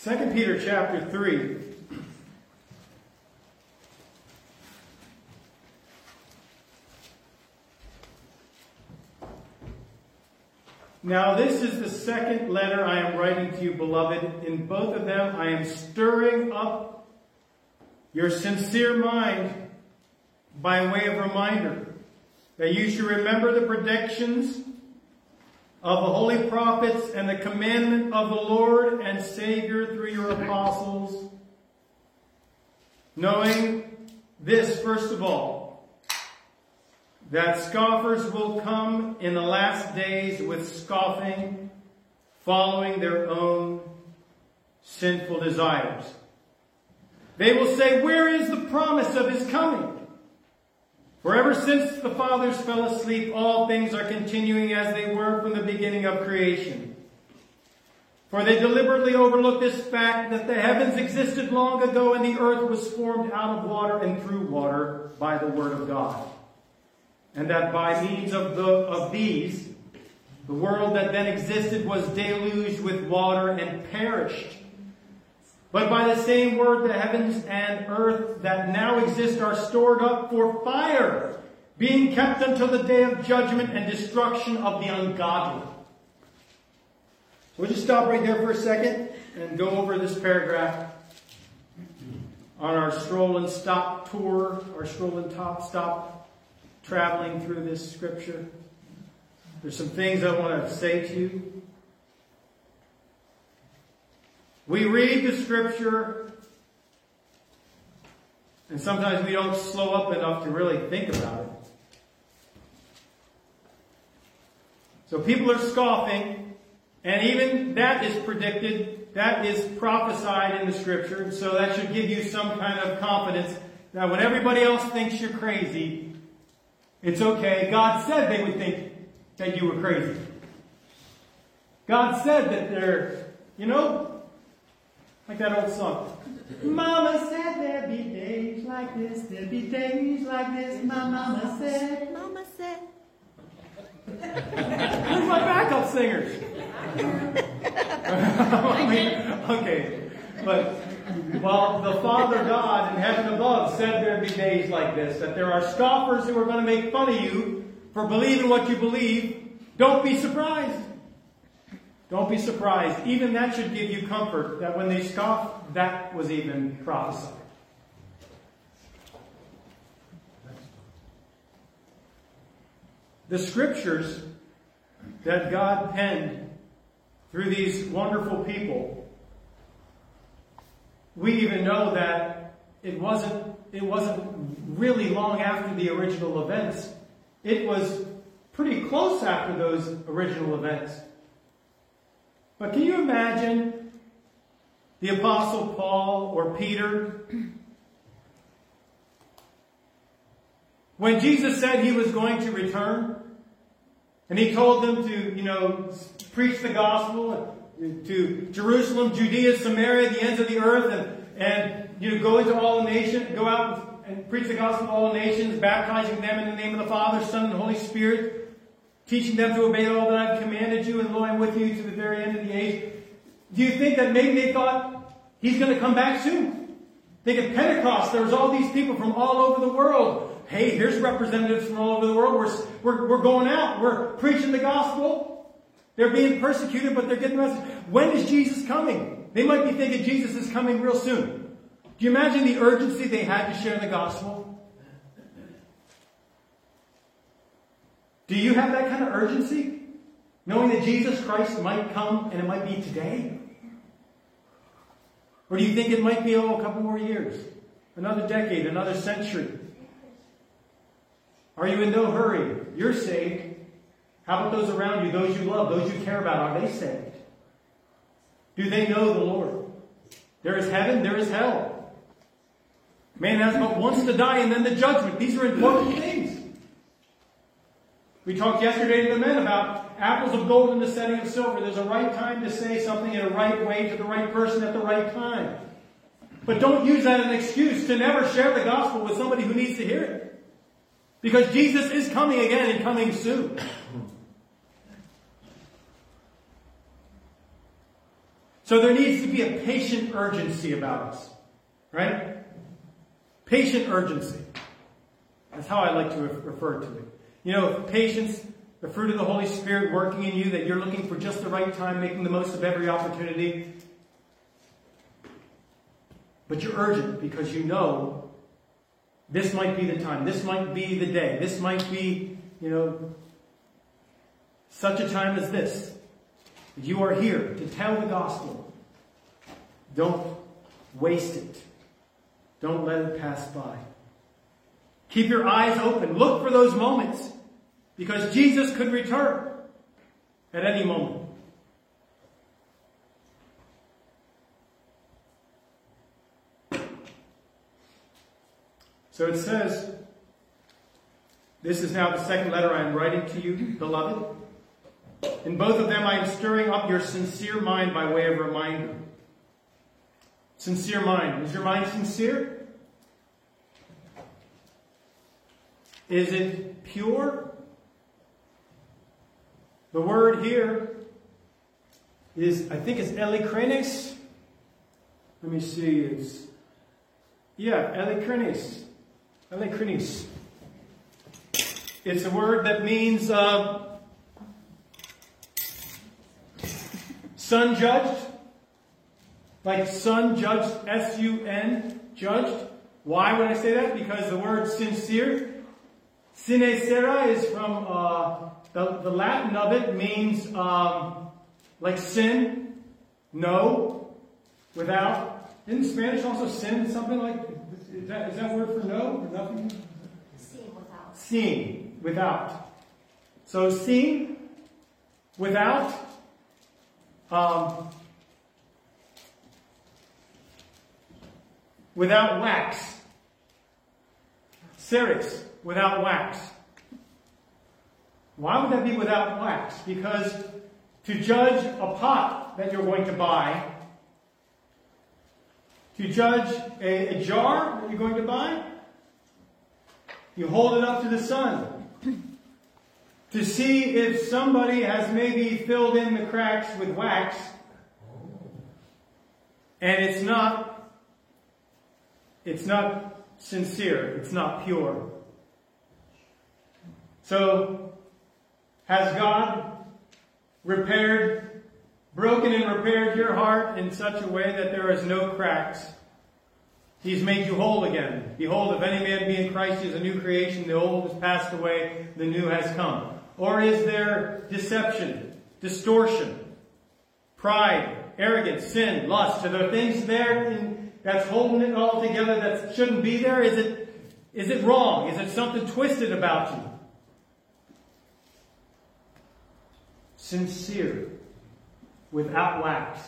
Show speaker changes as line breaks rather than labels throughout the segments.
2 Peter chapter 3. Now this is the second letter I am writing to you, beloved. In both of them I am stirring up your sincere mind by way of reminder, that you should remember the predictions of the holy prophets and the commandment of the Lord and Savior through your apostles, knowing this, first of all, that scoffers will come in the last days with scoffing, following their own sinful desires. They will say, "Where is the promise of his coming?" For ever since the fathers fell asleep, all things are continuing as they were from the beginning of creation. For they deliberately overlooked this fact, that the heavens existed long ago and the earth was formed out of water and through water by the word of God. And that by means of these, the world that then existed was deluged with water and perished. But by the same word, the heavens and earth that now exist are stored up for fire, being kept until the day of judgment and destruction of the ungodly. So we'll just stop right there for a second and go over this paragraph on our stroll and stop tour, our stroll and stop traveling through this scripture. There's some things I want to say to you. We read the scripture, and sometimes we don't slow up enough to really think about it. So people are scoffing, and even that is predicted, that is prophesied in the scripture, and so that should give you some kind of confidence that when everybody else thinks you're crazy, it's okay. God said they would think that you were crazy. God said that they're, like that old song. Mama said there'd be days like this, there'd be days like this, my mama said.
Mama said.
Where's my backup singers? Okay. But while the Father God in heaven above said there'd be days like this, that there are scoffers who are going to make fun of you for believing what you believe, don't be surprised. Don't be surprised. Even that should give you comfort that when they scoff, that was even prophesied. The scriptures that God penned through these wonderful people, we even know that it wasn't really long after the original events. It was pretty close after those original events. But can you imagine the Apostle Paul or Peter? When Jesus said he was going to return, and he told them to, preach the gospel to Jerusalem, Judea, Samaria, the ends of the earth, and go into all the nations, go out and preach the gospel to all the nations, baptizing them in the name of the Father, Son, and Holy Spirit, teaching them to obey all that I've commanded you, and lo, I'm with you to the very end of the age. Do you think that maybe they thought he's going to come back soon? Think at Pentecost, there was all these people from all over the world. Hey, here's representatives from all over the world. We're going out. We're preaching the gospel. They're being persecuted, but they're getting the message. When is Jesus coming? They might be thinking Jesus is coming real soon. Do you imagine the urgency they had to share the gospel? Do you have that kind of urgency? Knowing that Jesus Christ might come and it might be today? Or do you think it might be, a couple more years? Another decade, another century? Are you in no hurry? You're saved. How about those around you, those you love, those you care about? Are they saved? Do they know the Lord? There is heaven, there is hell. Man has but once to die and then the judgment. These are important things. We talked yesterday to the men about apples of gold in the setting of silver. There's a right time to say something in a right way to the right person at the right time. But don't use that as an excuse to never share the gospel with somebody who needs to hear it. Because Jesus is coming again and coming soon. So there needs to be a patient urgency about us. Right? Patient urgency. That's how I like to refer to it. You know, patience, the fruit of the Holy Spirit working in you, that you're looking for just the right time, making the most of every opportunity. But you're urgent because you know this might be the time. This might be the day. This might be, such a time as this. You are here to tell the gospel. Don't waste it. Don't let it pass by. Keep your eyes open. Look for those moments. Because Jesus could return at any moment. So it says, this is now the second letter I am writing to you, beloved. In both of them I am stirring up your sincere mind by way of reminder. Sincere mind. Is your mind sincere? Is it pure? The word here is, I think it's elikrenes. Let me see, elikrenes. Elikrenes. It's a word that means sun judged. Like sun judged, S-U-N, judged. Why would I say that? Because the word sincere, sincera, is from the Latin of it means like sin, no, without. Isn't Spanish also sin something like, is that word for no or nothing?
Sin without.
Sin, without. So sin, without, without wax. Ceres, without wax. Why would that be without wax? Because to judge a pot that you're going to buy, to judge a jar that you're going to buy, you hold it up to the sun to see if somebody has maybe filled in the cracks with wax, and it's not sincere, it's not pure. So, has God broken and repaired your heart in such a way that there is no cracks? He's made you whole again. Behold, if any man be in Christ, he is a new creation. The old has passed away, the new has come. Or is there deception, distortion, pride, arrogance, sin, lust? Are there things there that's holding it all together that shouldn't be there? Is it wrong? Is it something twisted about you? Sincere, without wax,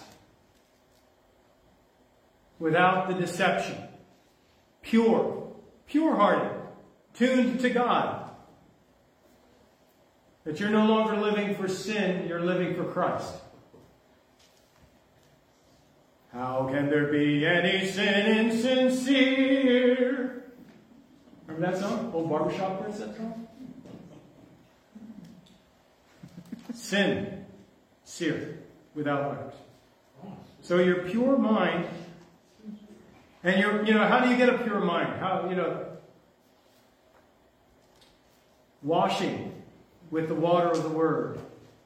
without the deception, pure-hearted, tuned to God. That you're no longer living for sin, you're living for Christ. How can there be any sin insincere? Remember that song? Old barbershop Prince, that song? Sin, seared, without wax. So your pure mind, and how do you get a pure mind? Washing with the water of the Word.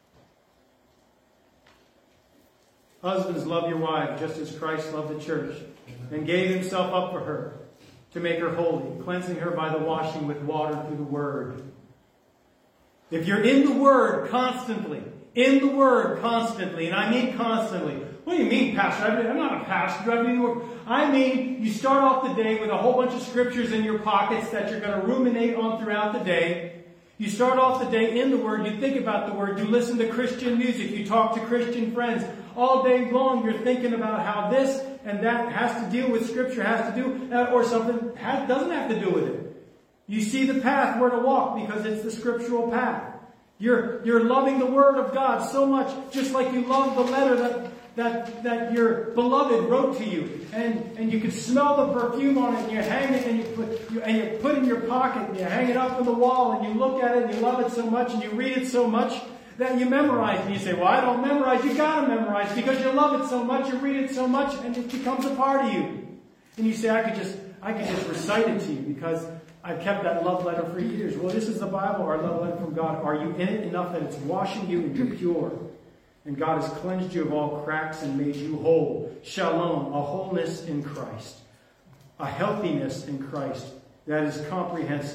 Husbands, love your wife, just as Christ loved the church, and gave himself up for her, to make her holy, cleansing her by the washing with water through the Word. If you're in the Word constantly, and I mean constantly. What do you mean, Pastor? I'm not a pastor. I mean, you start off the day with a whole bunch of scriptures in your pockets that you're going to ruminate on throughout the day. You start off the day in the Word. You think about the Word. You listen to Christian music. You talk to Christian friends. All day long, you're thinking about how this and that has to deal with Scripture, has to do, or something doesn't have to do with it. You see the path where to walk because it's the scriptural path. You're loving the Word of God so much, just like you love the letter that your beloved wrote to you, and you can smell the perfume on it, and you hang it, and you put it in your pocket, and you hang it up on the wall, and you look at it, and you love it so much, and you read it so much that you memorize. And you say, well, I don't memorize. You got to memorize because you love it so much, you read it so much, and it becomes a part of you. And you say, I could just recite it to you because I've kept that love letter for years. Well, this is the Bible, our love letter from God. Are you in it enough that it's washing you and you're pure? And God has cleansed you of all cracks and made you whole. Shalom, a wholeness in Christ. A healthiness in Christ that is comprehensive.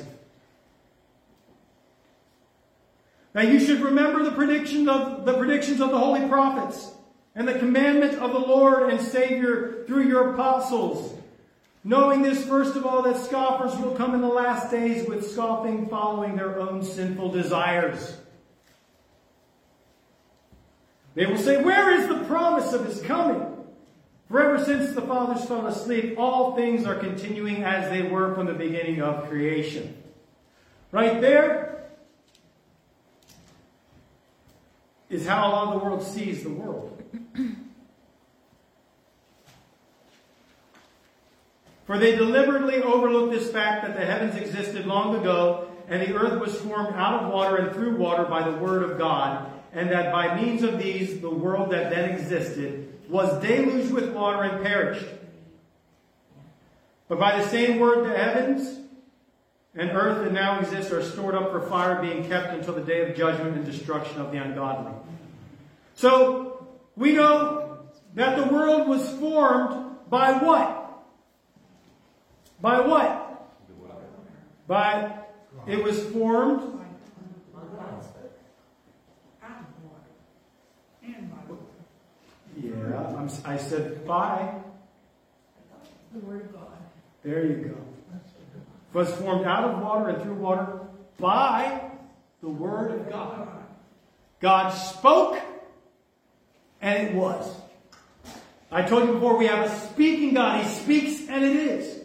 Now you should remember the predictions of the holy prophets and the commandment of the Lord and Savior through your apostles. Knowing this, first of all, that scoffers will come in the last days with scoffing, following their own sinful desires. They will say, where is the promise of his coming? For ever since the fathers fell asleep, all things are continuing as they were from the beginning of creation. Right there is how a lot of the world sees the world. For they deliberately overlook this fact that the heavens existed long ago, and the earth was formed out of water and through water by the word of God, and that by means of these, the world that then existed was deluged with water and perished. But by the same word, the heavens and earth that now exist are stored up for fire, being kept until the day of judgment and destruction of the ungodly. So, we know that the world was formed by what? By what? It was formed. Yeah, I said by.
The Word of God.
There you go. Was formed out of water and through water by the Word of God. God spoke, and it was. I told you before, we have a speaking God. He speaks, and it is.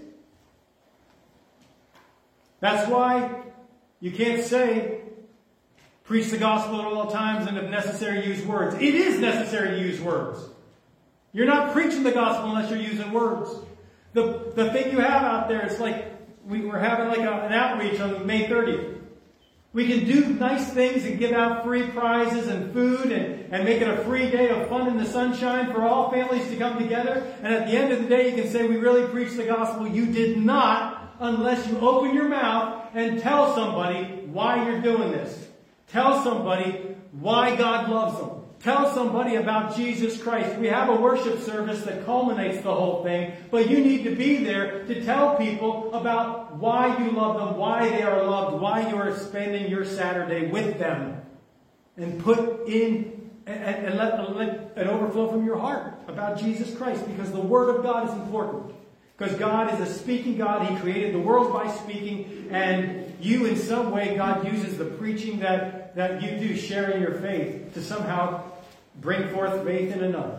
That's why you can't say, preach the gospel at all times and if necessary use words. It is necessary to use words. You're not preaching the gospel unless you're using words. The thing you have out there, it's like we were having like an outreach on May 30th. We can do nice things and give out free prizes and food and make it a free day of fun in the sunshine for all families to come together. And at the end of the day, you can say we really preached the gospel. You did not, unless you open your mouth and tell somebody why you're doing this. Tell somebody why God loves them. Tell somebody about Jesus Christ. We have a worship service that culminates the whole thing, but you need to be there to tell people about why you love them, why they are loved, why you are spending your Saturday with them. And put in and let it overflow from your heart about Jesus Christ, because the Word of God is important. Because God is a speaking God. He created the world by speaking. And you, in some way, God uses the preaching that you do, sharing your faith, to somehow bring forth faith in another.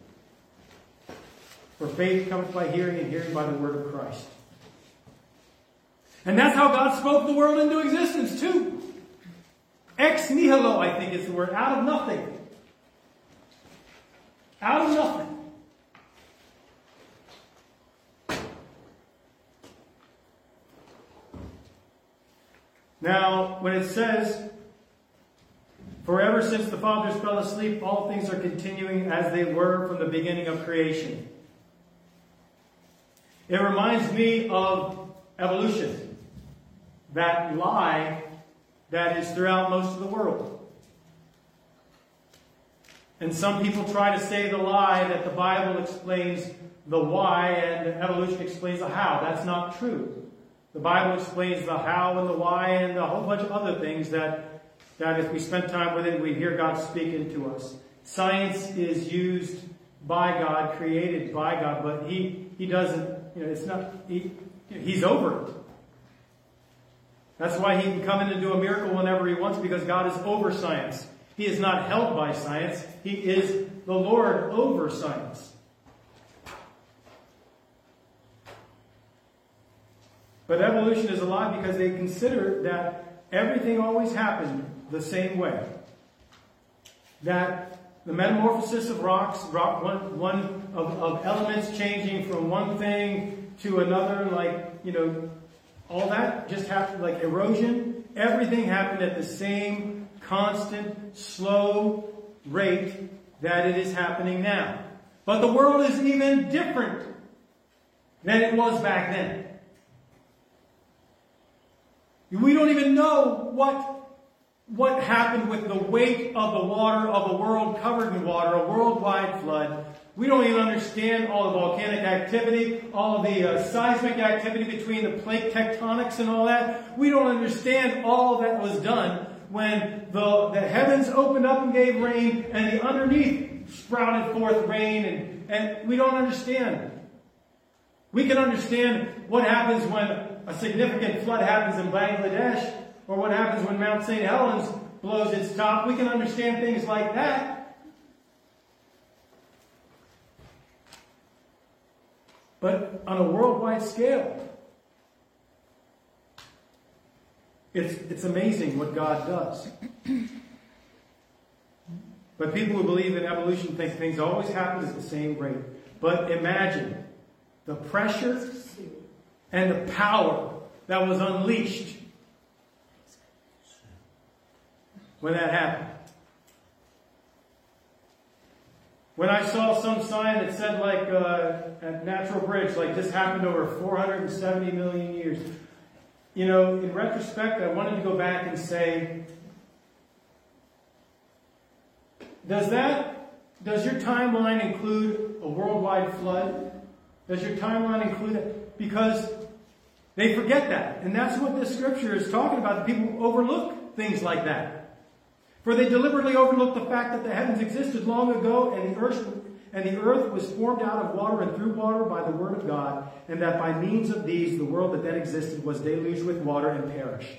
For faith comes by hearing, and hearing by the word of Christ. And that's how God spoke the world into existence, too. Ex nihilo, I think is the word. Out of nothing. Out of nothing. Now, when it says, for ever since the fathers fell asleep, all things are continuing as they were from the beginning of creation. It reminds me of evolution. That lie that is throughout most of the world. And some people try to say the lie that the Bible explains the why and evolution explains the how. That's not true. The Bible explains the how and the why and a whole bunch of other things that if we spend time with it, we hear God speaking to us. Science is used by God, created by God, but He doesn't, it's not, He's over it. That's why He can come in and do a miracle whenever He wants, because God is over science. He is not held by science. He is the Lord over science. But evolution is a lie because they consider that everything always happened the same way. That the metamorphosis of rocks, one of elements changing from one thing to another, all that just happened, like erosion. Everything happened at the same constant, slow rate that it is happening now. But the world is even different than it was back then. We don't even know what happened with the weight of the water of a world covered in water, a worldwide flood. We don't even understand all the volcanic activity, all of the seismic activity between the plate tectonics and all that. We don't understand all that was done when the heavens opened up and gave rain and the underneath sprouted forth rain, and we don't understand. We can understand what happens when a significant flood happens in Bangladesh, or what happens when Mount St. Helens blows its top. We can understand things like that. But on a worldwide scale, it's amazing what God does. But people who believe in evolution think things always happen at the same rate. But imagine the pressure and the power that was unleashed when that happened. When I saw some sign that said, like, at Natural Bridge, like this happened over 470 million years. You know, in retrospect, I wanted to go back and say, does your timeline include a worldwide flood? Does your timeline include it? Because they forget that. And that's what this scripture is talking about. People overlook things like that. For they deliberately overlooked the fact that the heavens existed long ago, and the earth was formed out of water and through water by the word of God, and that by means of these the world that then existed was deluged with water and perished.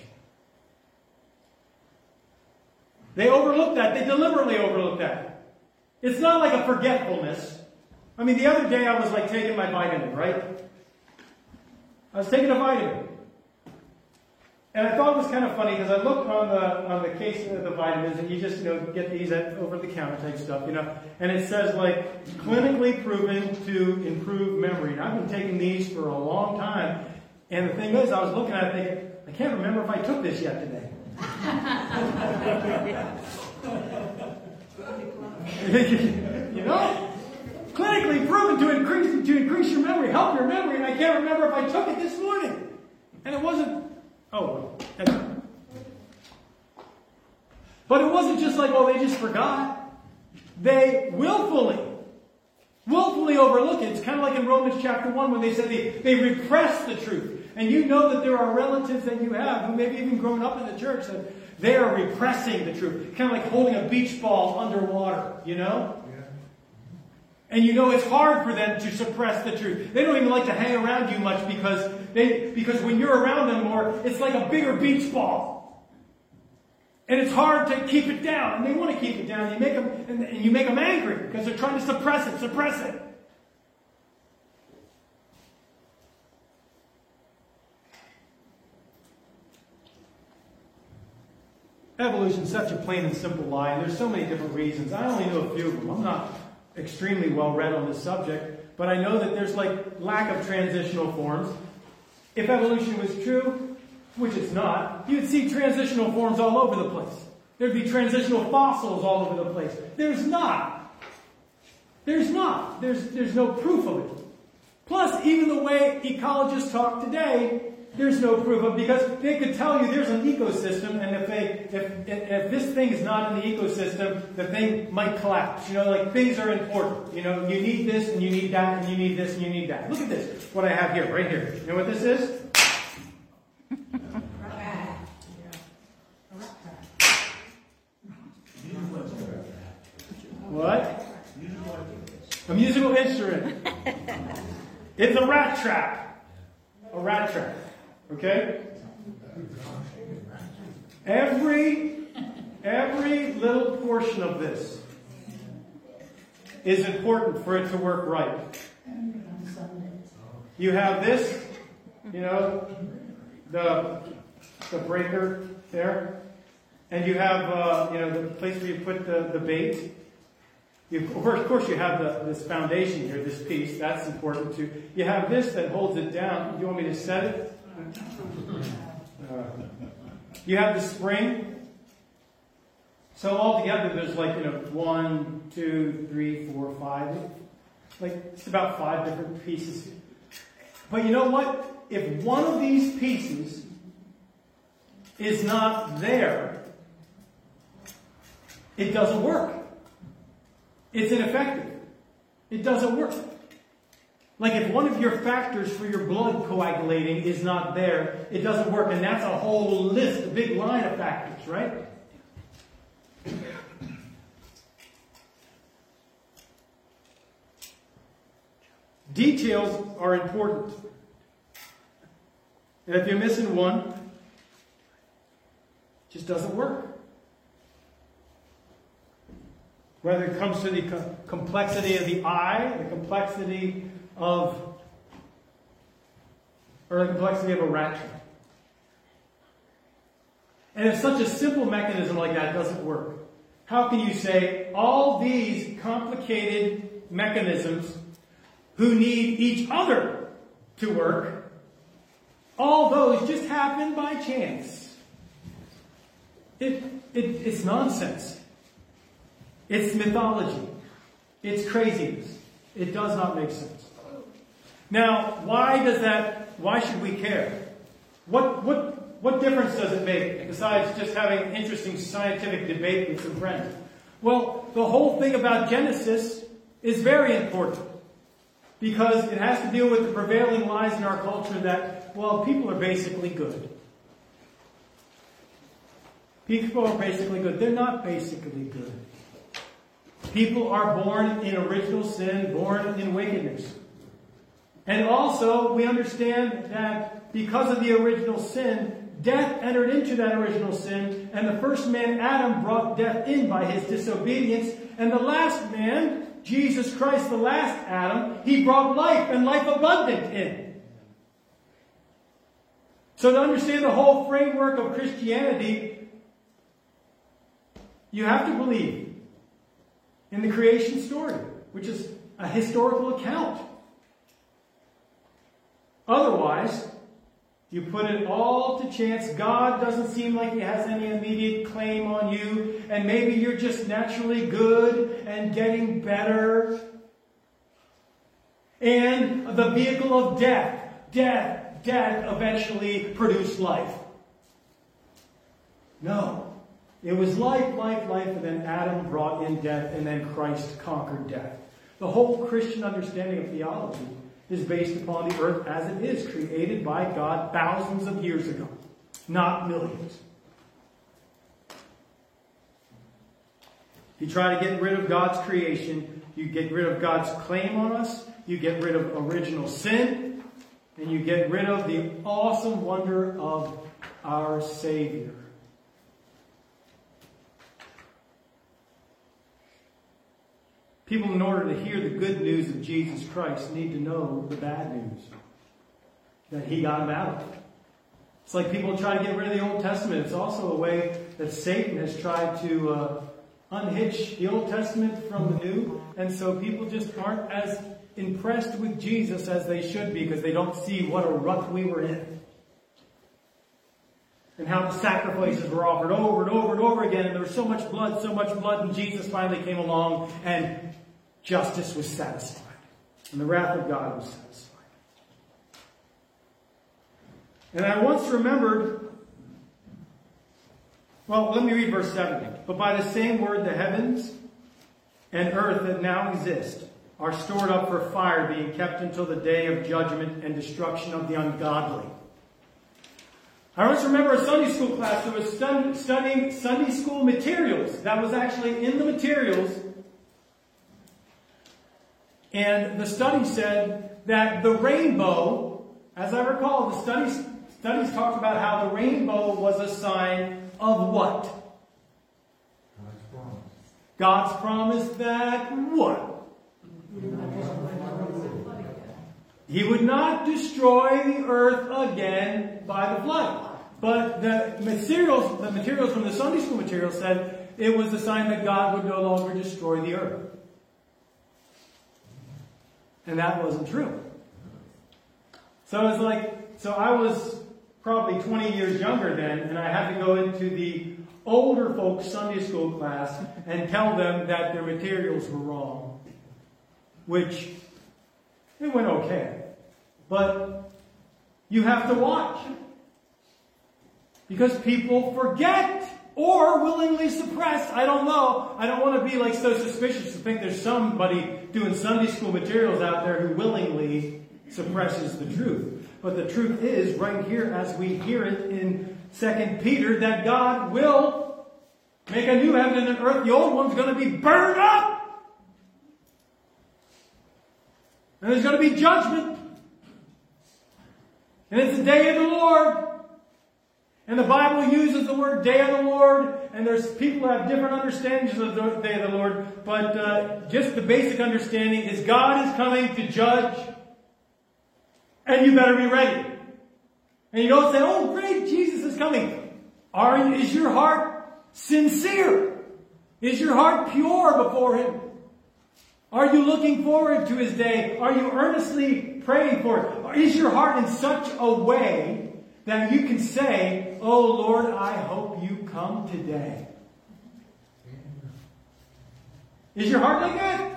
They overlooked that. They deliberately overlooked that. It's not like a forgetfulness. I mean, the other day I was like taking my vitamin, right? I was taking a vitamin. And I thought it was kind of funny because I looked on the case of the vitamins, and you just, you know, get these at over-the-counter type stuff, you know. And it says, like, clinically proven to improve memory. And I've been taking these for a long time. And the thing is, I was looking at it thinking, I can't remember if I took this yet today. You know? Clinically proven to increase your memory, help your memory, and I can't remember if I took it this morning. And it wasn't, but it wasn't just like, they just forgot. They willfully overlook it. It's kind of like in Romans chapter 1 when they said they repress the truth. And you know that there are relatives that you have who maybe even grown up in the church that they are repressing the truth. Kind of like holding a beach ball underwater, you know? And you know it's hard for them to suppress the truth. They don't even like to hang around you much because when you're around them more, it's like a bigger beach ball. And it's hard to keep it down. And they want to keep it down. And you make them angry because they're trying to suppress it. Evolution is such a plain and simple lie. And there's so many different reasons. I only know a few of them. I'm not extremely well read on this subject, but I know that there's like lack of transitional forms. If evolution was true, which it's not, you'd see transitional forms all over the place. There'd be transitional fossils all over the place. There's not. There's no proof of it. Plus, even the way ecologists talk today, there's no proof of it, because they could tell you there's an ecosystem, and if this thing is not in the ecosystem, the thing might collapse. You know, like things are important. You know, you need this and you need that and you need this and you need that. Look at this. What I have here, right here. You know what this is? What? A musical instrument. It's a rat trap. A rat trap. Okay? Every little portion of this is important for it to work right. You have this, you know, the breaker there, and you have the place where you put the bait. Of course, you have this foundation here, this piece. That's important too. You have this that holds it down. Do you want me to set it? You have the spring. So altogether, there's 1, 2, 3, 4, 5. It's about 5 different pieces. But you know what? If one of these pieces is not there, it doesn't work. It's ineffective. It doesn't work. If one of your factors for your blood coagulating is not there, it doesn't work. And that's a whole list, a big line of factors, right? Details are important. And if you're missing one, it just doesn't work. Whether it comes to the complexity of the eye, the complexity of a rat trap. And if such a simple mechanism like that doesn't work, how can you say all these complicated mechanisms who need each other to work, all those just happen by chance? It's nonsense. It's mythology. It's craziness. It does not make sense. Now, why should we care? What difference does it make besides just having an interesting scientific debate with some friends? Well, the whole thing about Genesis is very important because it has to deal with the prevailing lies in our culture that, people are basically good. People are basically good. They're not basically good. People are born in original sin, born in wickedness. And also, we understand that because of the original sin, death entered into that original sin, and the first man, Adam, brought death in by his disobedience, and the last man, Jesus Christ, the last Adam, he brought life and life abundant in. So to understand the whole framework of Christianity, you have to believe in the creation story, which is a historical account. Otherwise, you put it all to chance. God doesn't seem like he has any immediate claim on you, and maybe you're just naturally good and getting better. And the vehicle of death eventually produced life. No. It was life, and then Adam brought in death, and then Christ conquered death. The whole Christian understanding of theology is based upon the earth as it is, created by God thousands of years ago, not millions. If you try to get rid of God's creation, you get rid of God's claim on us, you get rid of original sin, and you get rid of the awesome wonder of our Savior. People, in order to hear the good news of Jesus Christ, need to know the bad news. That he got them out of it. It's like people try to get rid of the Old Testament. It's also a way that Satan has tried to unhitch the Old Testament from the New. And so people just aren't as impressed with Jesus as they should be because they don't see what a rut we were in. And how the sacrifices were offered over and over and over again. And there was so much blood, and Jesus finally came along and justice was satisfied. And the wrath of God was satisfied. And I once remembered, let me read verse 7. But by the same word, the heavens and earth that now exist are stored up for fire, being kept until the day of judgment and destruction of the ungodly. I once remember a Sunday school class that was studying Sunday school materials. That was actually in the materials. And the study said that the rainbow, as I recall, the studies talked about how the rainbow was a sign of what?
God's promise.
God's promise that what? He would not destroy the earth again by the flood. But the materials from the Sunday school material said it was a sign that God would no longer destroy the earth. And that wasn't true. So I was probably 20 years younger then, and I had to go into the older folks' Sunday school class and tell them that their materials were wrong. Which, it went okay. But you have to watch. Because people forget or willingly suppress. I don't know. I don't want to be like so suspicious to think there's somebody doing Sunday school materials out there who willingly suppresses the truth. But the truth is, right here as we hear it in 2 Peter, that God will make a new heaven and an earth. The old one's going to be burned up. And there's going to be judgment. And it's the day of the Lord. And the Bible uses the word day of the Lord. And there's people who have different understandings of the day of the Lord. But just the basic understanding is God is coming to judge. And you better be ready. And you don't say, oh great, Jesus is coming. Is your heart sincere? Is your heart pure before Him? Are you looking forward to His day? Are you earnestly praying for it? Is your heart in such a way that you can say, oh Lord, I hope you come today? Is your heart like that?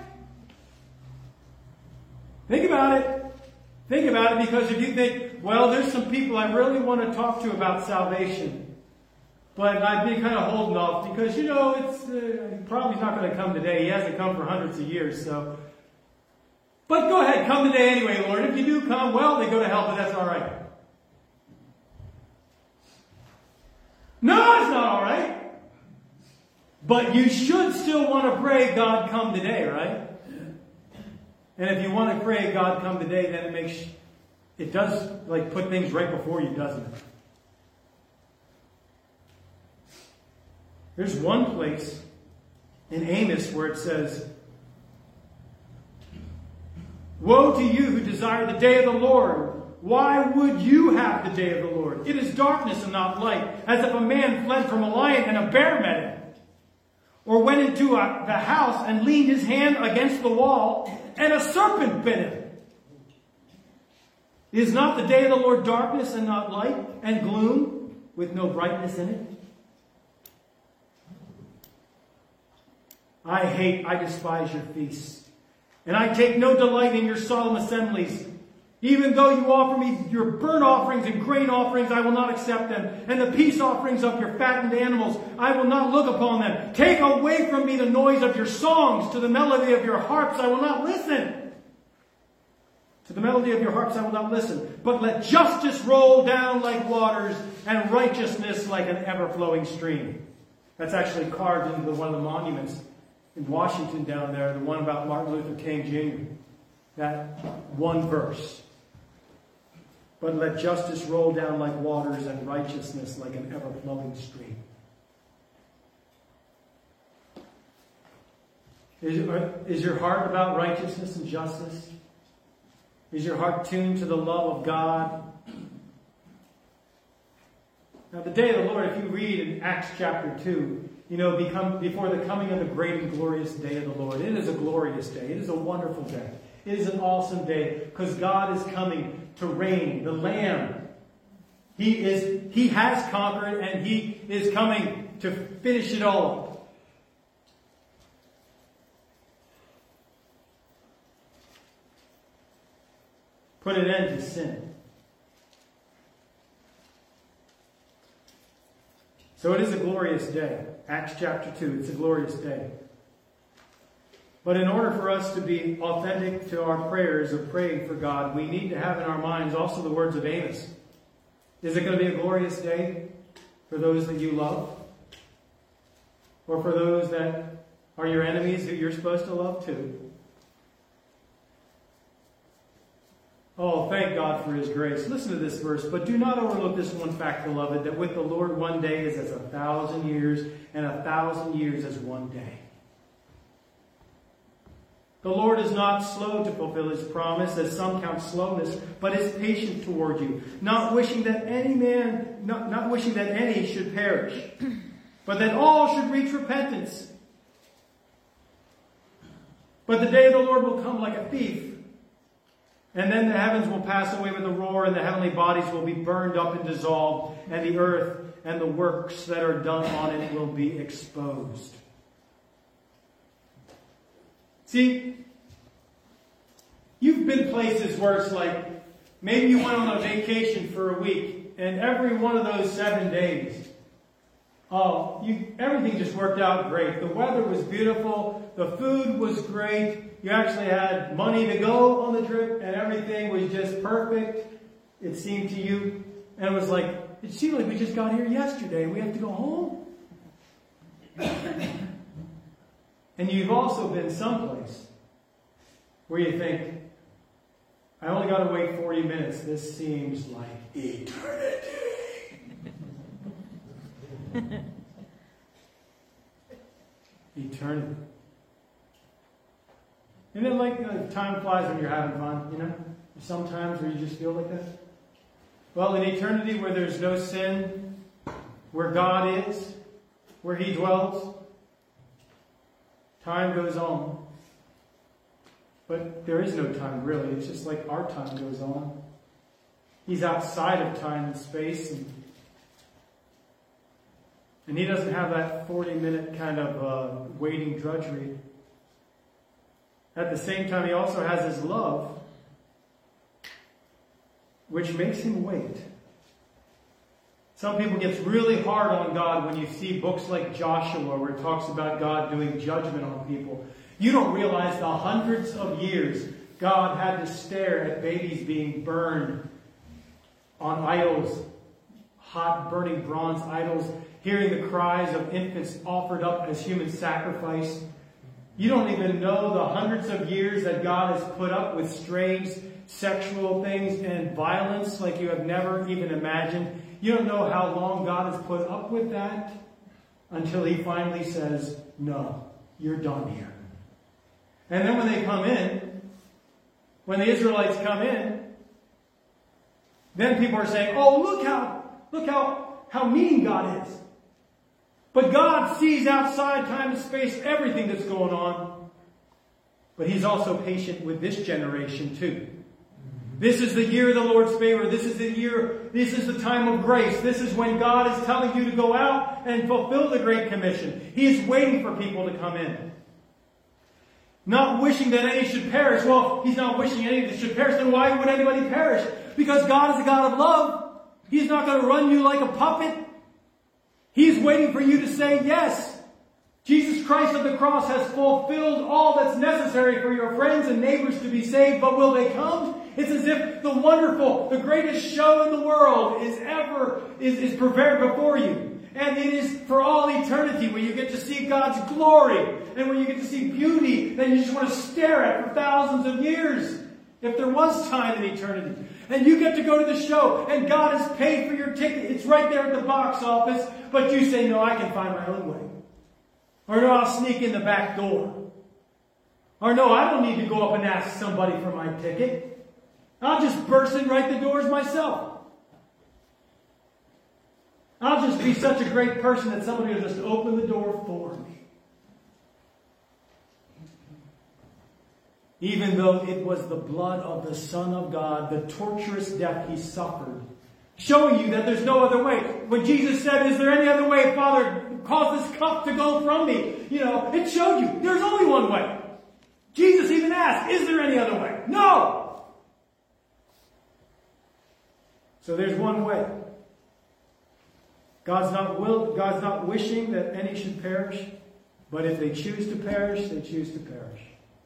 Think about it. Think about it, because if you think, well, there's some people I really want to talk to about salvation, but I've been kind of holding off because, it's probably not going to come today. He hasn't come for hundreds of years, so. But go ahead, come today anyway, Lord. If you do come, well, they go to hell, but that's all right. No, it's not all right. But you should still want to pray, God, come today, right? And if you want to pray, God, come today, then it does put things right before you, doesn't it? There's one place in Amos where it says, woe to you who desire the day of the Lord. Why would you have the day of the Lord? It is darkness and not light, as if a man fled from a lion and a bear met him, or went into the house and leaned his hand against the wall, and a serpent bit him. Is not the day of the Lord darkness and not light, and gloom with no brightness in it? I despise your feasts, and I take no delight in your solemn assemblies. Even though you offer me your burnt offerings and grain offerings, I will not accept them. And the peace offerings of your fattened animals, I will not look upon them. Take away from me the noise of your songs. To the melody of your harps, I will not listen. To the melody of your harps, I will not listen. But let justice roll down like waters, and righteousness like an ever-flowing stream. That's actually carved into one of the monuments in Washington down there, the one about Martin Luther King Jr. That one verse. But let justice roll down like waters, and righteousness like an ever-flowing stream. Is your heart about righteousness and justice? Is your heart tuned to the love of God? Now, the day of the Lord, if you read in Acts chapter 2, before the coming of the great and glorious day of the Lord. It is a glorious day. It is a wonderful day. It is an awesome day because God is coming to reign. The Lamb. He has conquered, and He is coming to finish it all. Put an end to sin. So it is a glorious day. Acts chapter 2, it's a glorious day. But in order for us to be authentic to our prayers of praying for God, we need to have in our minds also the words of Amos. Is it going to be a glorious day for those that you love? Or for those that are your enemies who you're supposed to love too? Oh, thank God for His grace. Listen to this verse. But do not overlook this one fact, beloved, that with the Lord 1 day is as 1,000 years, and 1,000 years as 1 day. The Lord is not slow to fulfill His promise, as some count slowness, but is patient toward you, not wishing that any should perish, but that all should reach repentance. But the day of the Lord will come like a thief. And then the heavens will pass away with a roar, and the heavenly bodies will be burned up and dissolved, and the earth and the works that are done on it will be exposed. See, you've been places where it's like, maybe you went on a vacation for a week, and every one of those 7 days, everything just worked out great. The weather was beautiful. The food was great. You actually had money to go on the trip, and everything was just perfect, it seemed to you. And it was like, it seemed like we just got here yesterday, and we have to go home. And you've also been someplace where you think, I only got to wait 40 minutes. This seems like eternity. Eternity. Isn't it like time flies when you're having fun, you know? Sometimes where you just feel like that. Well, in eternity where there's no sin, where God is, where He dwells, time goes on. But there is no time, really. It's just like our time goes on. He's outside of time and space. And He doesn't have that 40-minute kind of waiting drudgery. At the same time, He also has His love, which makes Him wait. Some people get really hard on God when you see books like Joshua, where it talks about God doing judgment on people. You don't realize the hundreds of years God had to stare at babies being burned on idols, hot burning bronze idols, hearing the cries of infants offered up as human sacrifice. You don't even know the hundreds of years that God has put up with strange sexual things and violence like you have never even imagined. You don't know how long God has put up with that until He finally says, no, you're done here. And then when they come in, when the Israelites come in, then people are saying, oh, look how mean God is. But God sees outside time and space everything that's going on. But He's also patient with this generation too. This is the year of the Lord's favor. This is the time of grace. This is when God is telling you to go out and fulfill the Great Commission. He is waiting for people to come in. Not wishing that any should perish. Well, He's not wishing any that should perish. Then why would anybody perish? Because God is a God of love. He's not going to run you like a puppet. He's waiting for you to say yes. Jesus Christ of the cross has fulfilled all that's necessary for your friends and neighbors to be saved, but will they come? It's as if the greatest show in the world is prepared before you. And it is for all eternity, where you get to see God's glory, and where you get to see beauty that you just want to stare at for thousands of years, if there was time in eternity. And you get to go to the show, and God has paid for your ticket. It's right there at the box office, but you say, no, I can find my own way. Or no, I'll sneak in the back door. Or no, I don't need to go up and ask somebody for my ticket. I'll just burst in right the doors myself. I'll just be such a great person that somebody will just open the door for me. Even though it was the blood of the Son of God, the torturous death He suffered, showing you that there's no other way. When Jesus said, is there any other way, Father, cause this cup to go from me? It showed you there's only one way. Jesus even asked, is there any other way? No! So there's one way. God's not wishing that any should perish, but if they choose to perish, they choose to perish.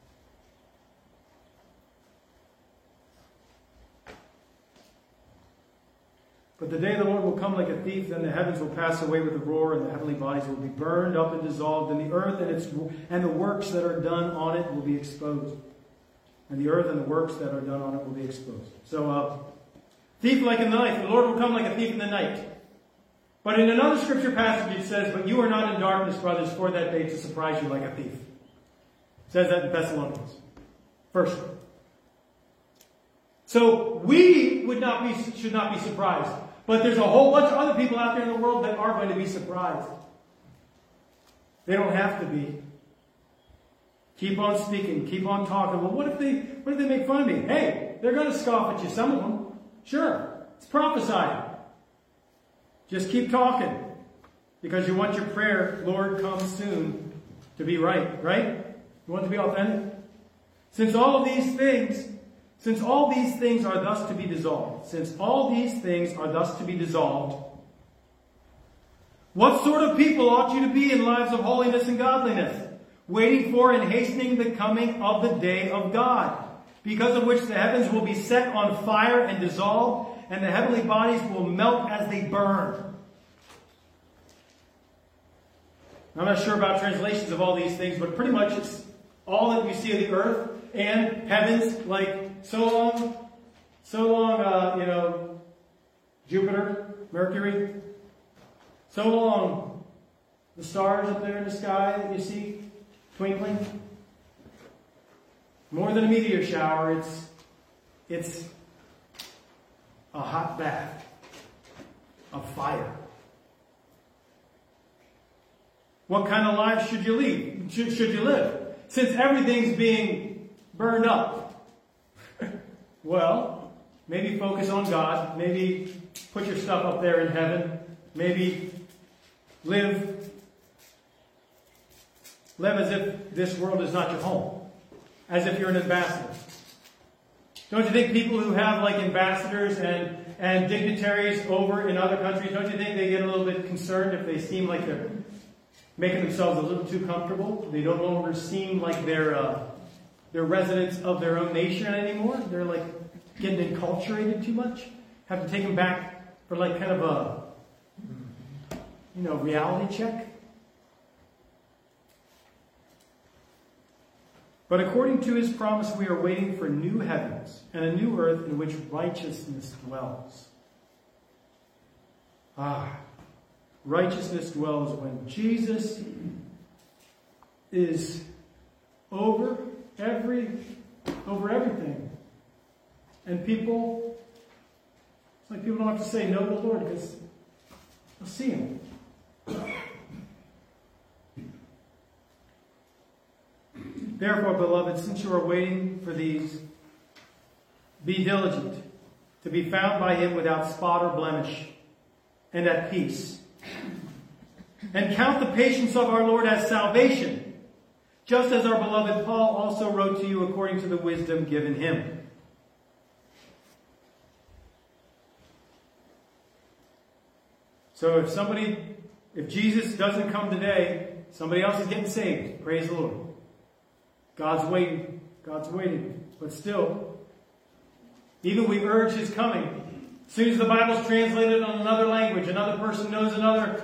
But the day of the Lord will come like a thief, then the heavens will pass away with a roar, and the heavenly bodies will be burned up and dissolved, and the earth and the works that are done on it will be exposed. And the earth and the works that are done on it will be exposed. So, thief like in the night. The Lord will come like a thief in the night. But in another scripture passage it says, but you are not in darkness, brothers, for that day to surprise you like a thief. It says that in Thessalonians. First. So we should not be surprised. But there's a whole bunch of other people out there in the world that are going to be surprised. They don't have to be. Keep on speaking. Keep on talking. Well, what if they make fun of me? Hey, they're going to scoff at you, some of them. Sure. It's prophesied. Just keep talking. Because you want your prayer, Lord, come soon, to be right? You want it to be authentic? Since all these things are thus to be dissolved, what sort of people ought you to be in lives of holiness and godliness, waiting for and hastening the coming of the day of God, because of which the heavens will be set on fire and dissolved, and the heavenly bodies will melt as they burn. I'm not sure about translations of all these things, but pretty much it's all that we see of the earth and heavens, like so long, Jupiter, Mercury, so long, the stars up there in the sky that you see twinkling. More than a meteor shower, it's a hot bath of fire. What kind of life should you live? Since everything's being burned up. Well, maybe focus on God. Maybe put your stuff up there in heaven. Maybe live as if this world is not your home. As if you're an ambassador. Don't you think people who have like ambassadors and dignitaries over in other countries, don't you think they get a little bit concerned if they seem like they're making themselves a little too comfortable? They don't no longer seem like they're residents of their own nation anymore. They're like getting enculturated too much. Have to take them back for like kind of a, reality check. But according to his promise, we are waiting for new heavens and a new earth in which righteousness dwells. Righteousness dwells when Jesus is over everything. And people, it's like people don't have to say no to the Lord because they'll see him. Therefore, beloved, since you are waiting for these, be diligent to be found by him without spot or blemish and at peace. And count the patience of our Lord as salvation, just as our beloved Paul also wrote to you according to the wisdom given him. So if Jesus doesn't come today, somebody else is getting saved. Praise the Lord. God's waiting. But still, even we urge his coming. As soon as the Bible's translated on another language, another person knows another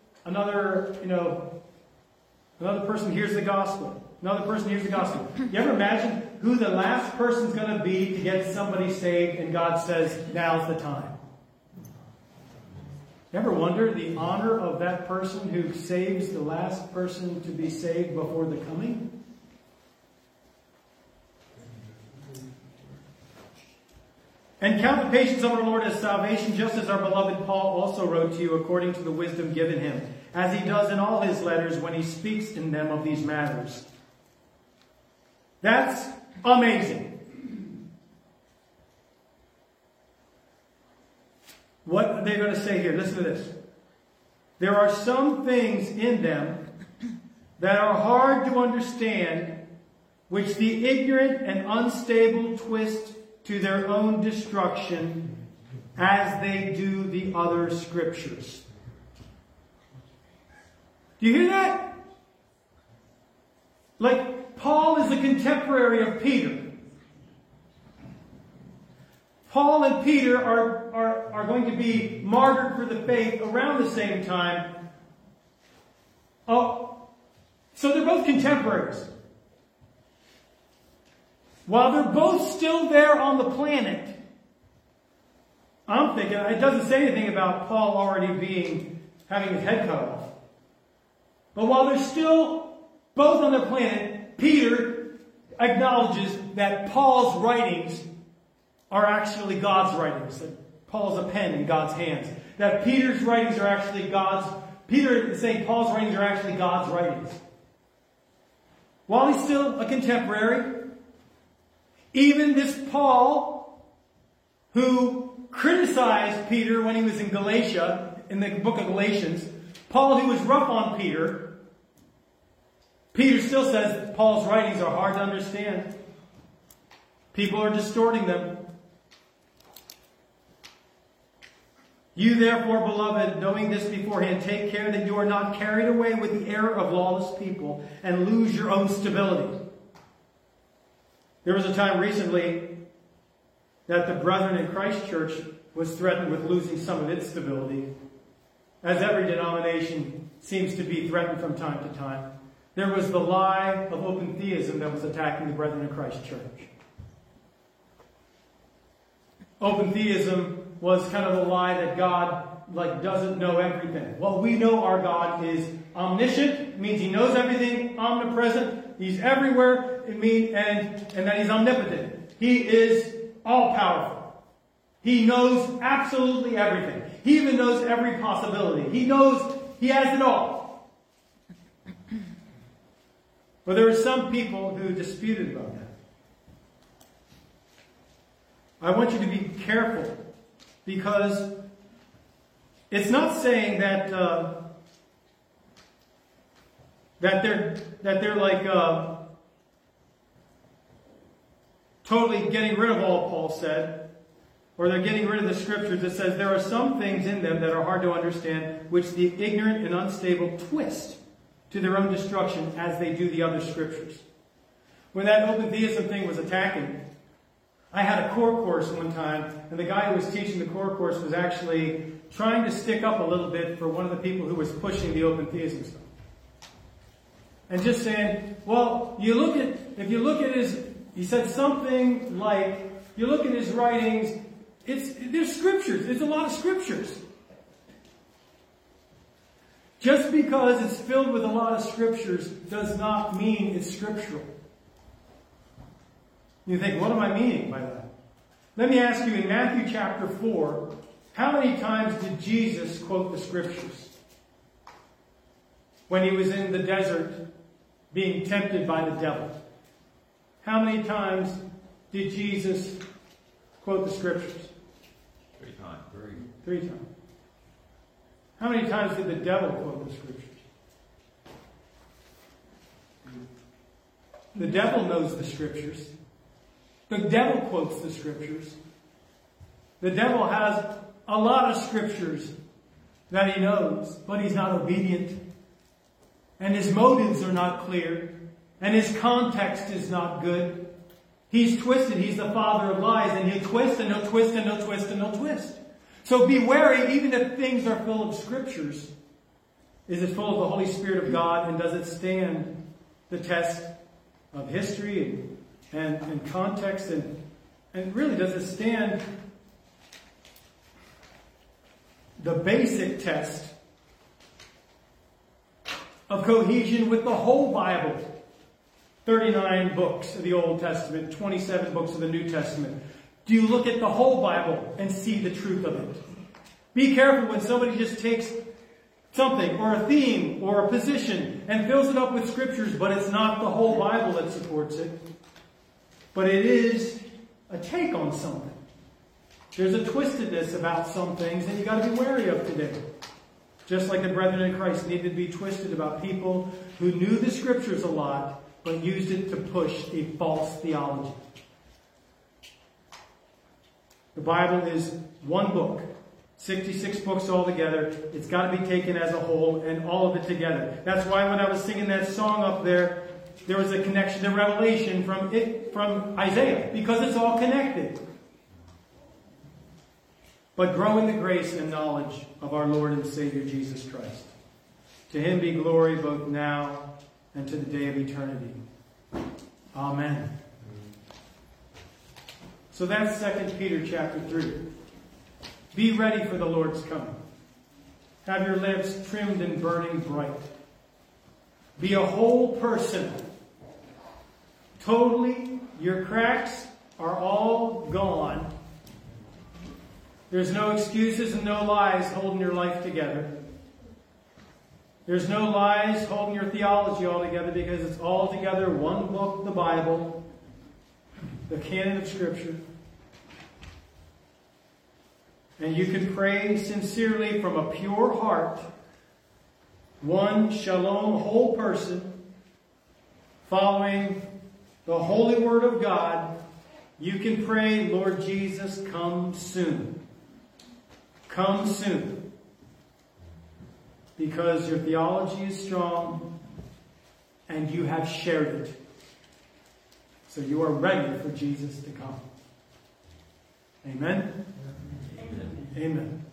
person hears the gospel. Another person hears the gospel. You ever imagine who the last person's going to be to get somebody saved and God says, now's the time? You ever wonder the honor of that person who saves the last person to be saved before the coming? And count the patience of our Lord as salvation, just as our beloved Paul also wrote to you according to the wisdom given him, as he does in all his letters when he speaks in them of these matters. That's amazing. What are they going to say here? Listen to this. There are some things in them that are hard to understand, which the ignorant and unstable twist to their own destruction, as they do the other scriptures. Do you hear that? Like, Paul is a contemporary of Peter. Paul and Peter are going to be martyred for the faith around the same time. Oh, so they're both contemporaries. While they're both still there on the planet, I'm thinking, it doesn't say anything about Paul already having his head cut off. But while they're still both on the planet, Peter acknowledges that Paul's writings are actually God's writings. That Paul's a pen in God's hands. That Peter's writings are actually Peter is saying Paul's writings are actually God's writings. While he's still a contemporary, even this Paul, who criticized Peter when he was in Galatia, in the book of Galatians, Paul, who was rough on Peter, Peter still says Paul's writings are hard to understand. People are distorting them. You therefore, beloved, knowing this beforehand, take care that you are not carried away with the error of lawless people and lose your own stability. There was a time recently that the Brethren in Christ Church was threatened with losing some of its stability, as every denomination seems to be threatened from time to time. There was the lie of open theism that was attacking the Brethren in Christ Church. Open theism was kind of the lie that God doesn't know everything. Well, we know our God is omniscient, means He knows everything, omnipresent, He's everywhere, and that He's omnipotent. He is all-powerful. He knows absolutely everything. He even knows every possibility. He knows He has it all. But there are some people who disputed about that. I want you to be careful, because it's not saying that they're like totally getting rid of all Paul said, or they're getting rid of the scriptures. It says there are some things in them that are hard to understand, which the ignorant and unstable twist to their own destruction, as they do the other scriptures. When that open theism thing was attacking, I had a core course one time, and the guy who was teaching the core course was actually trying to stick up a little bit for one of the people who was pushing the open theism stuff. And just saying, well, if you look at his, he said something like, you look at his writings, there's scriptures, there's a lot of scriptures. Just because it's filled with a lot of scriptures does not mean it's scriptural. You think, what am I meaning by that? Let me ask you, in Matthew chapter 4, how many times did Jesus quote the scriptures? When He was in the desert being tempted by the devil. How many times did Jesus quote the scriptures?
3 times.
3 times. How many times did the devil quote the scriptures? The devil knows the scriptures. The devil quotes the scriptures. The devil has a lot of scriptures that he knows, but he's not obedient. And his motives are not clear. And his context is not good. He's twisted. He's the father of lies. And he'll twist and he'll twist and he'll twist and he'll twist. So be wary, even if things are full of scriptures. Is it full of the Holy Spirit of God? And does it stand the test of history and context? And really, does it stand the basic test of cohesion with the whole Bible? 39 books of the Old Testament, 27 books of the New Testament. Do you look at the whole Bible and see the truth of it? Be careful when somebody just takes something or a theme or a position and fills it up with scriptures, but it's not the whole Bible that supports it. But it is a take on something. There's a twistedness about some things that you've got to be wary of today. Just like the brethren in Christ needed to be twisted about people who knew the scriptures a lot, but used it to push a false theology. The Bible is one book. 66 books altogether. It's got to be taken as a whole and all of it together. That's why when I was singing that song up there, there was a connection to Revelation from Isaiah, because it's all connected. But grow in the grace and knowledge of our Lord and Savior Jesus Christ. To Him be glory both now and to the day of eternity. Amen. So that's 2 Peter chapter 3. Be ready for the Lord's coming. Have your lamps trimmed and burning bright. Be a whole person. Totally, your cracks are all gone. There's no excuses and no lies holding your life together. There's no lies holding your theology all together, because it's all together one book, the Bible, the canon of Scripture. And you can pray sincerely from a pure heart, one shalom whole person, following the holy word of God. You can pray, Lord Jesus, come soon. Come soon. Because your theology is strong and you have shared it. So you are ready for Jesus to come. Amen?
Amen.
Amen.